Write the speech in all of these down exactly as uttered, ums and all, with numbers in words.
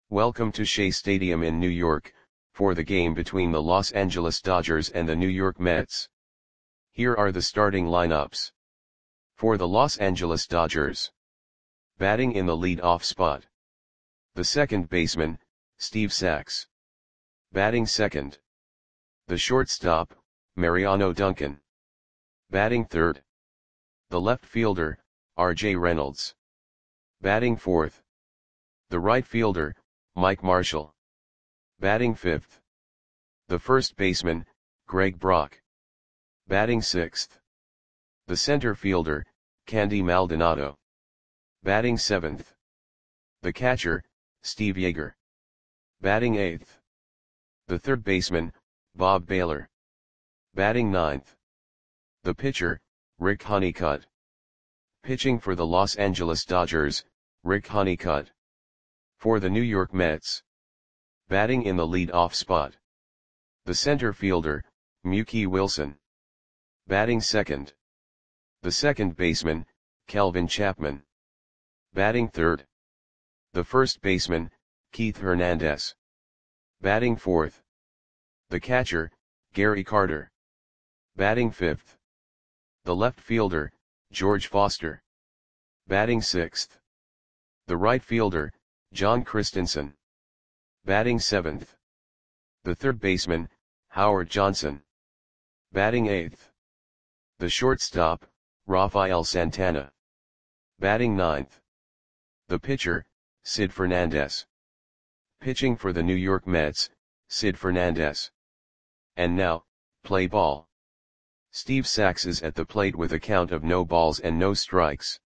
Welcome to Shea Stadium in New York, for the game between the Los Angeles Dodgers and the New York Mets. Here are the starting lineups. For the Los Angeles Dodgers. Batting in the lead-off spot. The second baseman, Steve Sax. Batting second. The shortstop, Mariano Duncan. Batting third. The left fielder, R J Reynolds. Batting fourth. The right fielder, Mike Marshall. Batting fifth. The first baseman, Greg Brock. Batting sixth. The center fielder, Candy Maldonado. Batting seventh. The catcher, Steve Yeager. Batting eighth. The third baseman, Bob Baylor. Batting ninth. The pitcher, Rick Honeycutt. Pitching for the Los Angeles Dodgers, Rick Honeycutt. For the New York Mets. Batting in the lead-off spot. The center fielder, Mookie Wilson. Batting second. The second baseman, Kelvin Chapman. Batting third. The first baseman, Keith Hernandez. Batting fourth. The catcher, Gary Carter. Batting fifth. The left fielder, George Foster. Batting sixth. The right fielder, John Christensen. Batting seventh. The third baseman, Howard Johnson. Batting eighth. The shortstop, Rafael Santana. Batting ninth. The pitcher, Sid Fernandez. Pitching for the New York Mets, Sid Fernandez. And now, play ball. Steve Sax is at the plate with a count of no balls and no strikes.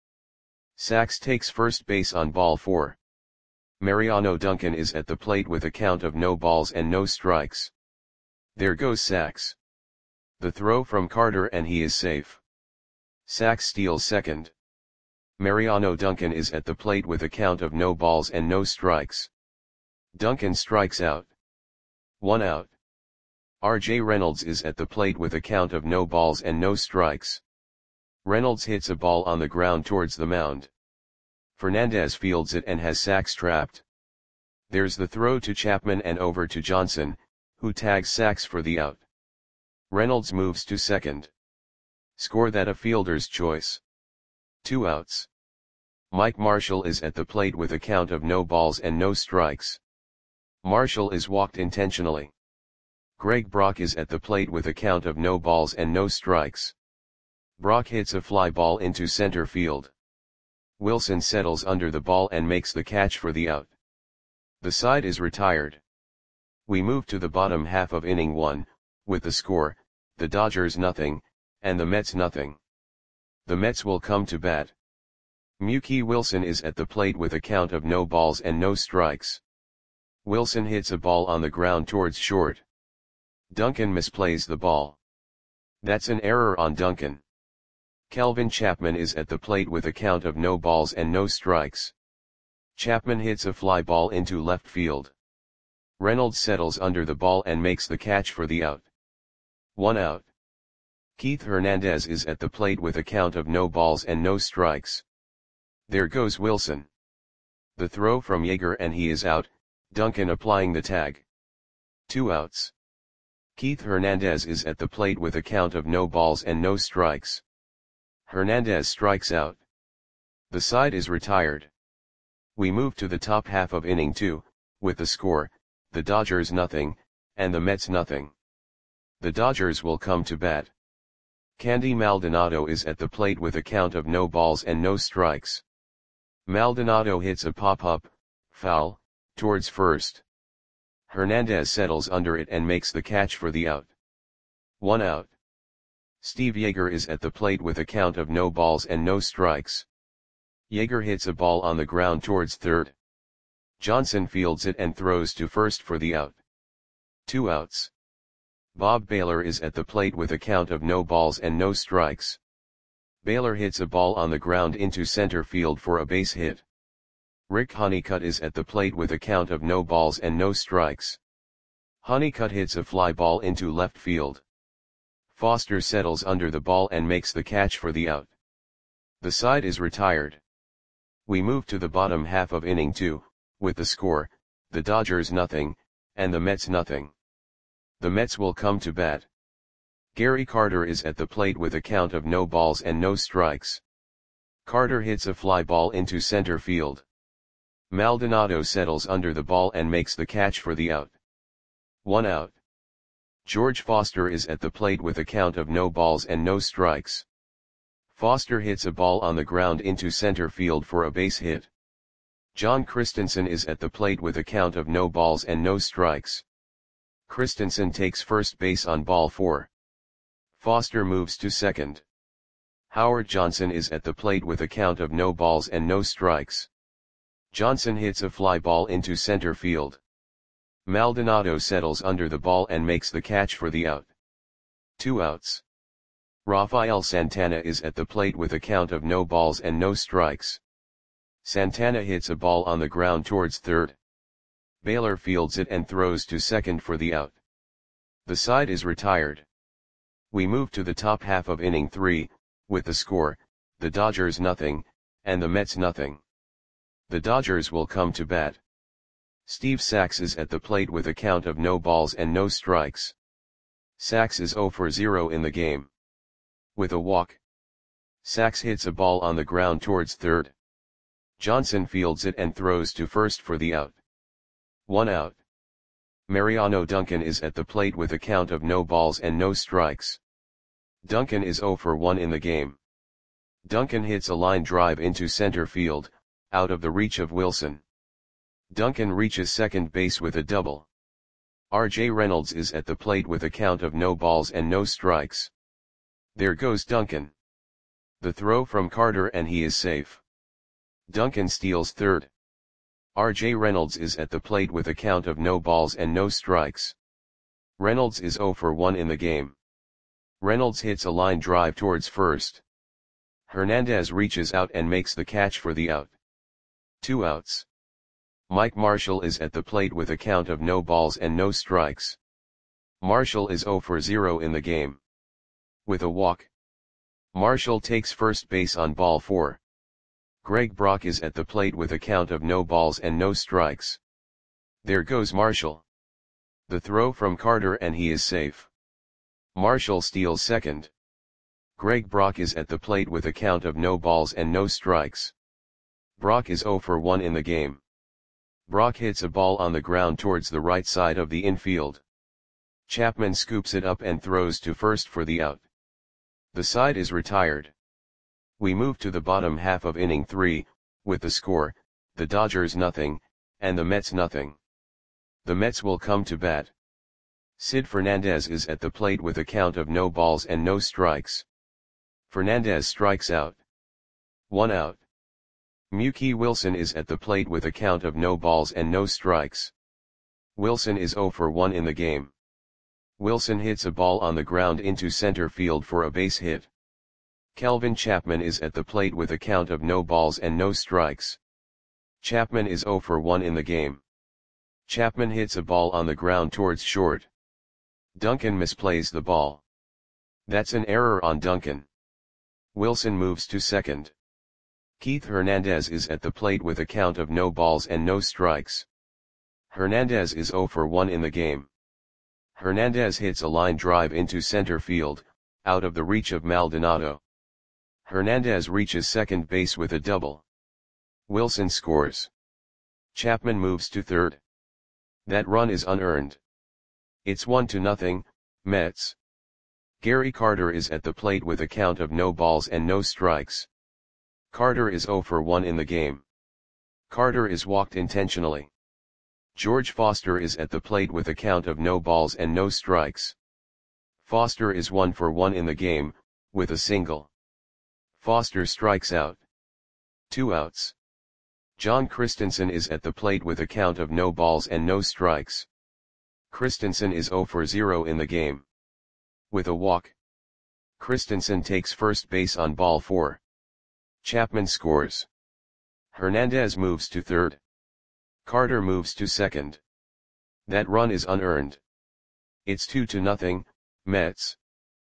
Sax takes first base on ball four. Mariano Duncan is at the plate with a count of no balls and no strikes. There goes Sax. The throw from Carter and he is safe. Sax steals second. Mariano Duncan is at the plate with a count of no balls and no strikes. Duncan strikes out. One out. R J Reynolds is at the plate with a count of no balls and no strikes. Reynolds hits a ball on the ground towards the mound. Fernandez fields it and has Sax trapped. There's the throw to Chapman and over to Johnson, who tags Sax for the out. Reynolds moves to second. Score that a fielder's choice. Two outs. Mike Marshall is at the plate with a count of no balls and no strikes. Marshall is walked intentionally. Greg Brock is at the plate with a count of no balls and no strikes. Brock hits a fly ball into center field. Wilson settles under the ball and makes the catch for the out. The side is retired. We move to the bottom half of inning one, with the score, the Dodgers nothing, and the Mets nothing. The Mets will come to bat. Mookie Wilson is at the plate with a count of no balls and no strikes. Wilson hits a ball on the ground towards short. Duncan misplays the ball. That's an error on Duncan. Kelvin Chapman is at the plate with a count of no balls and no strikes. Chapman hits a fly ball into left field. Reynolds settles under the ball and makes the catch for the out. One out. Keith Hernandez is at the plate with a count of no balls and no strikes. There goes Wilson. The throw from Yeager and he is out, Duncan applying the tag. Two outs. Keith Hernandez is at the plate with a count of no balls and no strikes. Hernandez strikes out. The side is retired. We move to the top half of inning two, with the score, the Dodgers nothing, and the Mets nothing. The Dodgers will come to bat. Candy Maldonado is at the plate with a count of no balls and no strikes. Maldonado hits a pop-up, foul, towards first. Hernandez settles under it and makes the catch for the out. One out. Steve Yeager is at the plate with a count of no balls and no strikes. Yeager hits a ball on the ground towards third. Johnson fields it and throws to first for the out. Two outs. Bob Baylor is at the plate with a count of no balls and no strikes. Baylor hits a ball on the ground into center field for a base hit. Rick Honeycutt is at the plate with a count of no balls and no strikes. Honeycutt hits a fly ball into left field. Foster settles under the ball and makes the catch for the out. The side is retired. We move to the bottom half of inning two, with the score, the Dodgers nothing, and the Mets nothing. The Mets will come to bat. Gary Carter is at the plate with a count of no balls and no strikes. Carter hits a fly ball into center field. Maldonado settles under the ball and makes the catch for the out. One out. George Foster is at the plate with a count of no balls and no strikes. Foster hits a ball on the ground into center field for a base hit. John Christensen is at the plate with a count of no balls and no strikes. Christensen takes first base on ball four. Foster moves to second. Howard Johnson is at the plate with a count of no balls and no strikes. Johnson hits a fly ball into center field. Maldonado settles under the ball and makes the catch for the out. Two outs. Rafael Santana is at the plate with a count of no balls and no strikes. Santana hits a ball on the ground towards third. Baylor fields it and throws to second for the out. The side is retired. We move to the top half of inning three, with the score, the Dodgers nothing, and the Mets nothing. The Dodgers will come to bat. Steve Sax is at the plate with a count of no balls and no strikes. Sax is zero for zero in the game. With a walk. Sax hits a ball on the ground towards third. Johnson fields it and throws to first for the out. One out. Mariano Duncan is at the plate with a count of no balls and no strikes. Duncan is zero for one in the game. Duncan hits a line drive into center field, out of the reach of Wilson. Duncan reaches second base with a double. R J Reynolds is at the plate with a count of no balls and no strikes. There goes Duncan. The throw from Carter and he is safe. Duncan steals third. R J Reynolds is at the plate with a count of no balls and no strikes. Reynolds is zero for one in the game. Reynolds hits a line drive towards first. Hernandez reaches out and makes the catch for the out. Two outs. Mike Marshall is at the plate with a count of no balls and no strikes. Marshall is zero for zero in the game. With a walk. Marshall takes first base on ball four. Greg Brock is at the plate with a count of no balls and no strikes. There goes Marshall. The throw from Carter and he is safe. Marshall steals second. Greg Brock is at the plate with a count of no balls and no strikes. Brock is zero for one in the game. Brock hits a ball on the ground towards the right side of the infield. Chapman scoops it up and throws to first for the out. The side is retired. We move to the bottom half of inning three, with the score, the Dodgers nothing, and the Mets nothing. The Mets will come to bat. Sid Fernandez is at the plate with a count of no balls and no strikes. Fernandez strikes out. One out. Mookie Wilson is at the plate with a count of no balls and no strikes. Wilson is zero for one in the game. Wilson hits a ball on the ground into center field for a base hit. Kelvin Chapman is at the plate with a count of no balls and no strikes. Chapman is zero for one in the game. Chapman hits a ball on the ground towards short. Duncan misplays the ball. That's an error on Duncan. Wilson moves to second. Keith Hernandez is at the plate with a count of no balls and no strikes. Hernandez is zero for one in the game. Hernandez hits a line drive into center field, out of the reach of Maldonado. Hernandez reaches second base with a double. Wilson scores. Chapman moves to third. That run is unearned. It's one to nothing, Mets. Gary Carter is at the plate with a count of no balls and no strikes. Carter is zero for one in the game. Carter is walked intentionally. George Foster is at the plate with a count of no balls and no strikes. Foster is one for one in the game, with a single. Foster strikes out. Two outs. John Christensen is at the plate with a count of no balls and no strikes. Christensen is zero for zero in the game. With a walk. Christensen takes first base on ball four. Chapman scores. Hernandez moves to third. Carter moves to second. That run is unearned. It's two to nothing, Mets.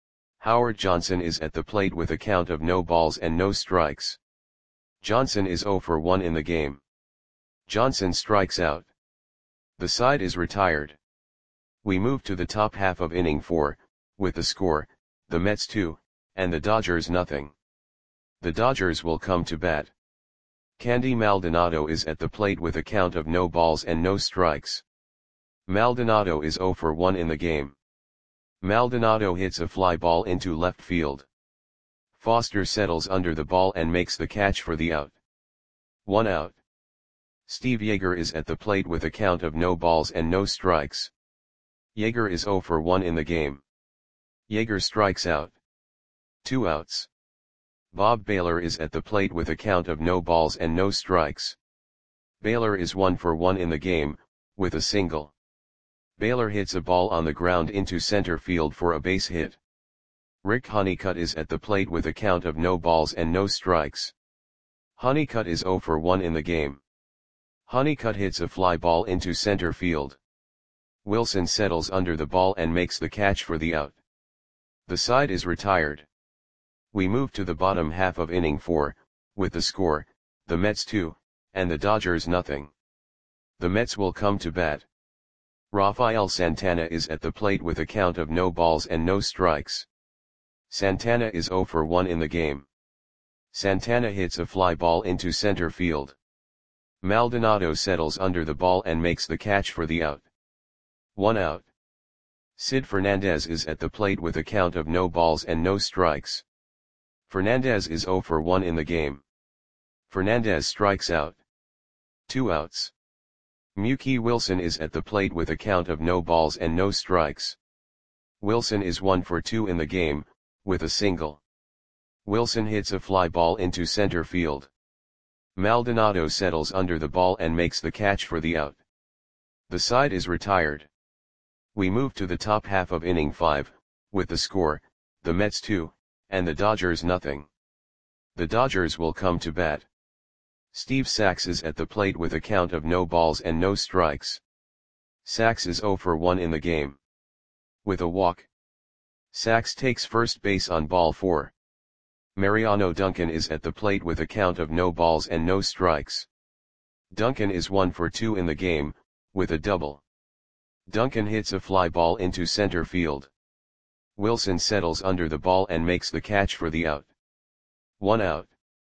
Howard Johnson is at the plate with a count of no balls and no strikes. Johnson is zero for one in the game. Johnson strikes out. The side is retired. We move to the top half of inning four, with the score, the Mets two, and the Dodgers nothing. The Dodgers will come to bat. Candy Maldonado is at the plate with a count of no balls and no strikes. Maldonado is zero for one in the game. Maldonado hits a fly ball into left field. Foster settles under the ball and makes the catch for the out. One out. Steve Yeager is at the plate with a count of no balls and no strikes. Yeager is zero for one in the game. Yeager strikes out. Two outs. Bob Baylor is at the plate with a count of no balls and no strikes. Baylor is one for one in the game, with a single. Baylor hits a ball on the ground into center field for a base hit. Rick Honeycutt is at the plate with a count of no balls and no strikes. Honeycutt is zero for one in the game. Honeycutt hits a fly ball into center field. Wilson settles under the ball and makes the catch for the out. The side is retired. We move to the bottom half of inning four, with the score, the Mets two, and the Dodgers nothing. The Mets will come to bat. Rafael Santana is at the plate with a count of no balls and no strikes. Santana is zero for one in the game. Santana hits a fly ball into center field. Maldonado settles under the ball and makes the catch for the out. One out. Sid Fernandez is at the plate with a count of no balls and no strikes. Fernandez is zero for one in the game. Fernandez strikes out. Two outs. Mookie Wilson is at the plate with a count of no balls and no strikes. Wilson is one for two in the game, with a single. Wilson hits a fly ball into center field. Maldonado settles under the ball and makes the catch for the out. The side is retired. We move to the top half of inning five, with the score, the Mets two, and the Dodgers nothing. The Dodgers will come to bat. Steve Sax is at the plate with a count of no balls and no strikes. Sax is zero for one in the game. With a walk. Sax takes first base on ball four. Mariano Duncan is at the plate with a count of no balls and no strikes. Duncan is one for two in the game, with a double. Duncan hits a fly ball into center field. Wilson settles under the ball and makes the catch for the out. One out.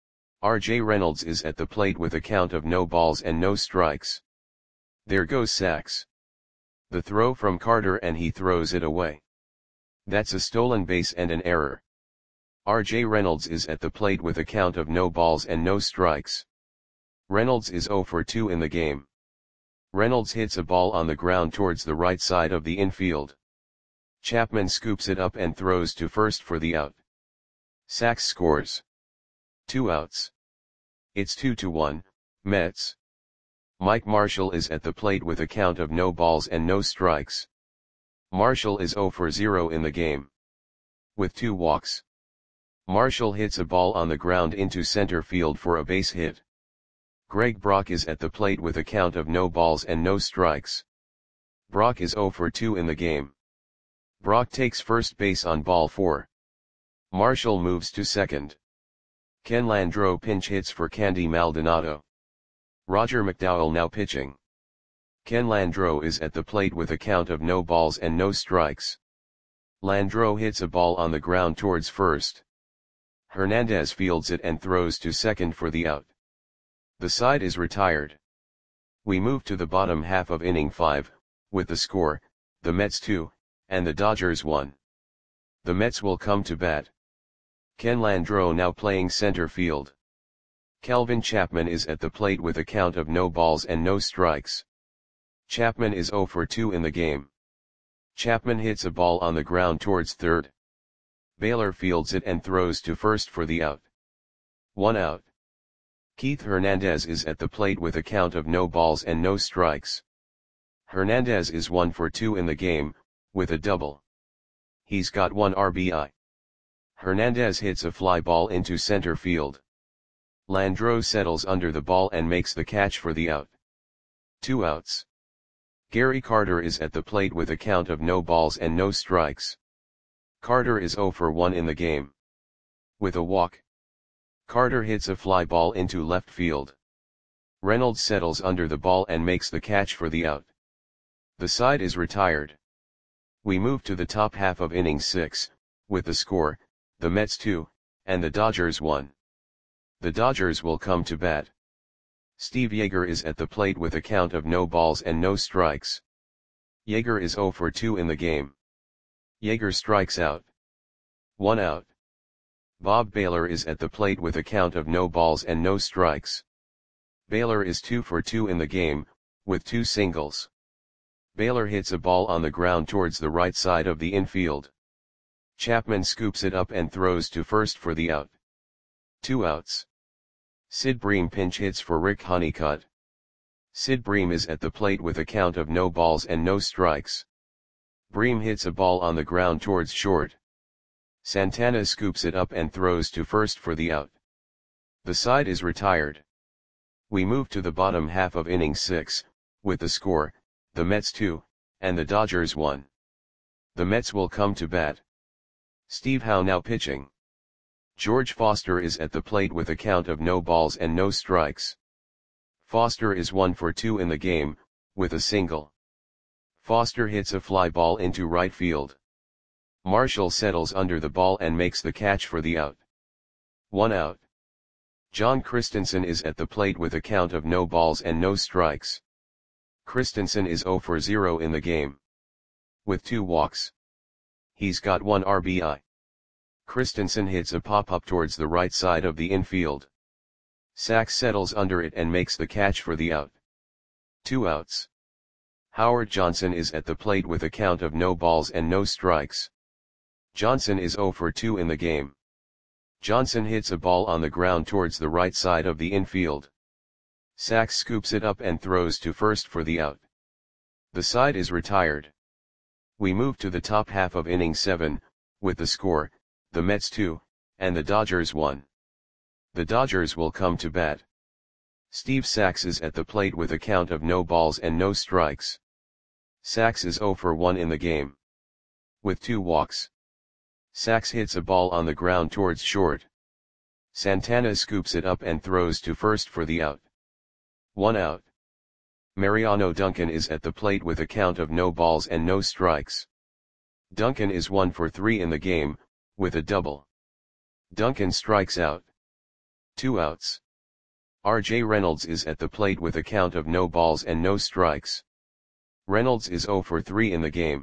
R J Reynolds is at the plate with a count of no balls and no strikes. There goes Sax. The throw from Carter and he throws it away. That's a stolen base and an error. R J Reynolds is at the plate with a count of no balls and no strikes. Reynolds is zero for two in the game. Reynolds hits a ball on the ground towards the right side of the infield. Chapman scoops it up and throws to first for the out. Sax scores. Two outs. It's two to one, Mets. Mike Marshall is at the plate with a count of no balls and no strikes. Marshall is zero for zero in the game. With two walks. Marshall hits a ball on the ground into center field for a base hit. Greg Brock is at the plate with a count of no balls and no strikes. Brock is zero for two in the game. Brock takes first base on ball four. Marshall moves to second. Ken Landreau pinch hits for Candy Maldonado. Roger McDowell now pitching. Ken Landreau is at the plate with a count of no balls and no strikes. Landreau hits a ball on the ground towards first. Hernandez fields it and throws to second for the out. The side is retired. We move to the bottom half of inning five, with the score, the Mets two, and the Dodgers one. The Mets will come to bat. Ken Landreau now playing center field. Calvin Chapman is at the plate with a count of no balls and no strikes. Chapman is zero for two in the game. Chapman hits a ball on the ground towards third. Baylor fields it and throws to first for the out. One out. Keith Hernandez is at the plate with a count of no balls and no strikes. Hernandez is one for two in the game, with a double. He's got one R B I. Hernandez hits a fly ball into center field. Landreau settles under the ball and makes the catch for the out. Two outs. Gary Carter is at the plate with a count of no balls and no strikes. Carter is zero for one in the game. With a walk. Carter hits a fly ball into left field. Reynolds settles under the ball and makes the catch for the out. The side is retired. We move to the top half of inning six, with the score, the Mets two, and the Dodgers one. The Dodgers will come to bat. Steve Yeager is at the plate with a count of no balls and no strikes. Yeager is oh for two in the game. Yeager strikes out. One out. Bob Baylor is at the plate with a count of no balls and no strikes. Baylor is two for two in the game, with two singles. Baylor hits a ball on the ground towards the right side of the infield. Chapman scoops it up and throws to first for the out. Two outs. Sid Bream pinch hits for Rick Honeycutt. Sid Bream is at the plate with a count of no balls and no strikes. Bream hits a ball on the ground towards short. Santana scoops it up and throws to first for the out. The side is retired. We move to the bottom half of inning six, with the score, the Mets two, and the Dodgers one. The Mets will come to bat. Steve Howe now pitching. George Foster is at the plate with a count of no balls and no strikes. Foster is one for two in the game, with a single. Foster hits a fly ball into right field. Marshall settles under the ball and makes the catch for the out. One out. John Christensen is at the plate with a count of no balls and no strikes. Christensen is oh for zero in the game. With two walks. He's got one R B I. Christensen hits a pop-up towards the right side of the infield. Sachs settles under it and makes the catch for the out. Two outs. Howard Johnson is at the plate with a count of no balls and no strikes. Johnson is oh for two in the game. Johnson hits a ball on the ground towards the right side of the infield. Sachs scoops it up and throws to first for the out. The side is retired. We move to the top half of inning seven, with the score, the Mets two, and the Dodgers one. The Dodgers will come to bat. Steve Sachs is at the plate with a count of no balls and no strikes. Sachs is oh for one in the game. With two walks. Sachs hits a ball on the ground towards short. Santana scoops it up and throws to first for the out. One out. Mariano Duncan is at the plate with a count of no balls and no strikes. Duncan is one for three in the game, with a double. Duncan strikes out. Two outs. R J Reynolds is at the plate with a count of no balls and no strikes. Reynolds is oh for three in the game.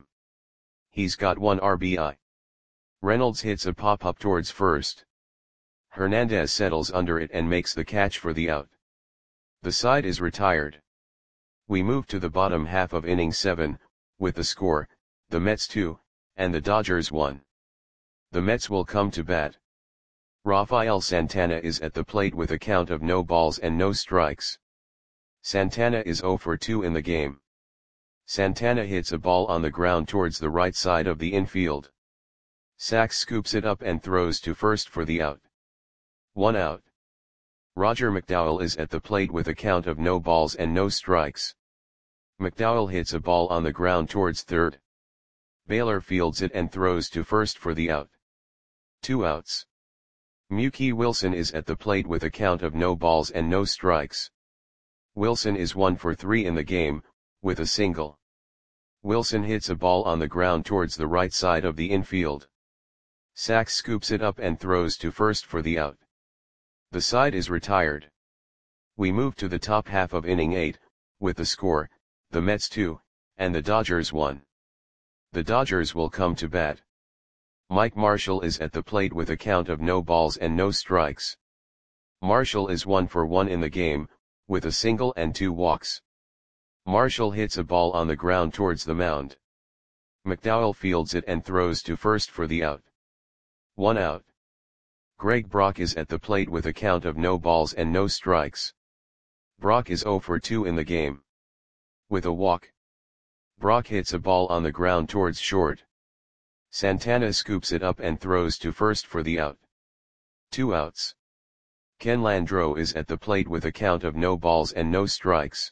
He's got one R B I. Reynolds hits a pop-up towards first. Hernandez settles under it and makes the catch for the out. The side is retired. We move to the bottom half of inning seven, with the score, the Mets two, and the Dodgers one. The Mets will come to bat. Rafael Santana is at the plate with a count of no balls and no strikes. Santana is oh for two in the game. Santana hits a ball on the ground towards the right side of the infield. Sachs scoops it up and throws to first for the out. One out. Roger McDowell is at the plate with a count of no balls and no strikes. McDowell hits a ball on the ground towards third. Baylor fields it and throws to first for the out. Two outs. Mookie Wilson is at the plate with a count of no balls and no strikes. Wilson is one for three in the game, with a single. Wilson hits a ball on the ground towards the right side of the infield. Sachs scoops it up and throws to first for the out. The side is retired. We move to the top half of inning eight, with the score, the Mets two, and the Dodgers one. The Dodgers will come to bat. Mike Marshall is at the plate with a count of no balls and no strikes. Marshall is one for one in the game, with a single and two walks. Marshall hits a ball on the ground towards the mound. McDowell fields it and throws to first for the out. One out. Greg Brock is at the plate with a count of no balls and no strikes. Brock is oh for two in the game. With a walk. Brock hits a ball on the ground towards short. Santana scoops it up and throws to first for the out. Two outs. Ken Landreau is at the plate with a count of no balls and no strikes.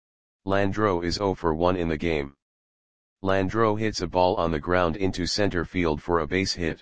Landreau is oh for one in the game. Landreau hits a ball on the ground into center field for a base hit.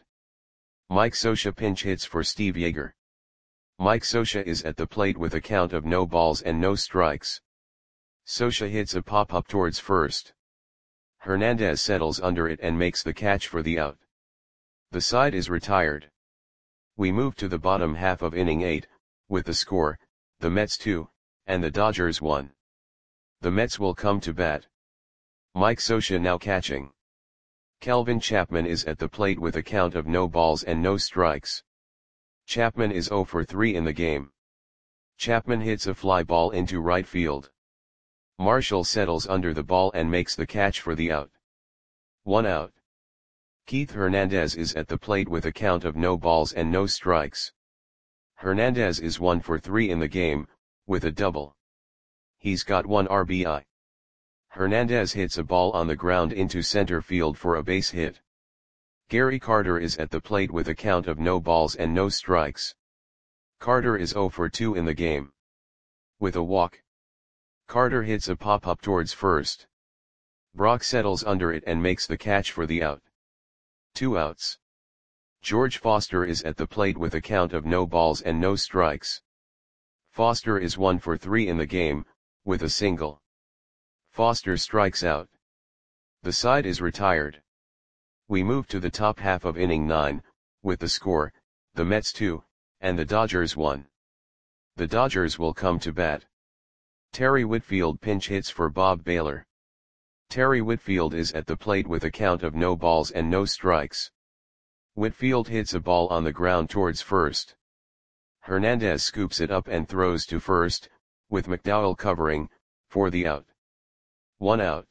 Mike Scioscia pinch hits for Steve Yeager. Mike Scioscia is at the plate with a count of no balls and no strikes. Scioscia hits a pop-up towards first. Hernandez settles under it and makes the catch for the out. The side is retired. We move to the bottom half of inning eight, with the score, the Mets two, and the Dodgers one. The Mets will come to bat. Mike Scioscia now catching. Kelvin Chapman is at the plate with a count of no balls and no strikes. Chapman is zero for three in the game. Chapman hits a fly ball into right field. Marshall settles under the ball and makes the catch for the out. One out. Keith Hernandez is at the plate with a count of no balls and no strikes. Hernandez is one for three in the game, with a double. He's got one R B I. Hernandez hits a ball on the ground into center field for a base hit. Gary Carter is at the plate with a count of no balls and no strikes. Carter is zero for two in the game. With a walk. Carter hits a pop-up towards first. Brock settles under it and makes the catch for the out. Two outs. George Foster is at the plate with a count of no balls and no strikes. Foster is one for three in the game, with a single. Foster strikes out. The side is retired. We move to the top half of inning nine, with the score, the Mets two, and the Dodgers one. The Dodgers will come to bat. Terry Whitfield pinch hits for Bob Baylor. Terry Whitfield is at the plate with a count of no balls and no strikes. Whitfield hits a ball on the ground towards first. Hernandez scoops it up and throws to first, with McDowell covering, for the out. One out.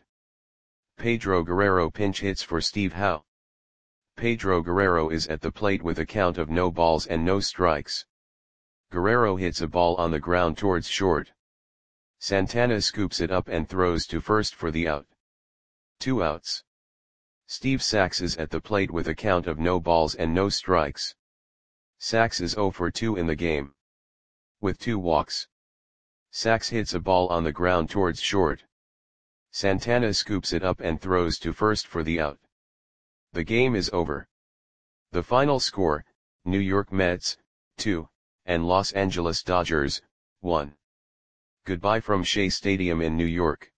Pedro Guerrero pinch hits for Steve Howe. Pedro Guerrero is at the plate with a count of no balls and no strikes. Guerrero hits a ball on the ground towards short. Santana scoops it up and throws to first for the out. Two outs. Steve Sax is at the plate with a count of no balls and no strikes. Sax is zero for two in the game. With two walks. Sax hits a ball on the ground towards short. Santana scoops it up and throws to first for the out. The game is over. The final score, New York Mets, two, and Los Angeles Dodgers, one. Goodbye from Shea Stadium in New York.